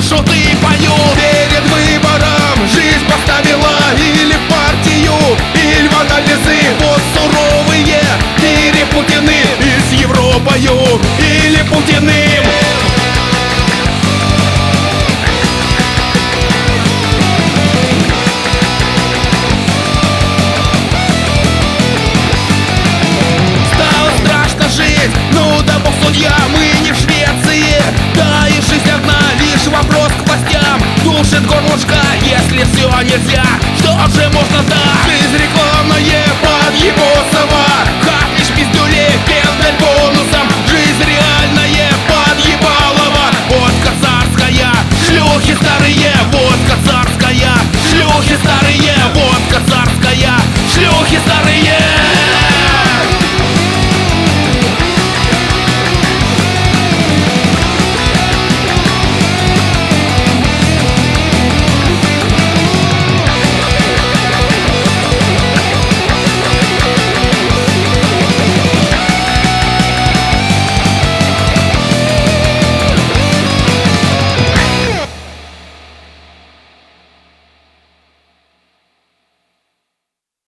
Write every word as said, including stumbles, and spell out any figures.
шуты поют. Перед выбором жизнь поставила или партию, или анализы. Вот суровые или Путины, и с Европою, или Путиным. Стало страшно жить, ну да бог судья, мы не в Швеции. Да и жизнь одна, лишь вопрос к властям. Душит горлышко, если все нельзя, что же можно дать? Жизнь рекламная под его слова.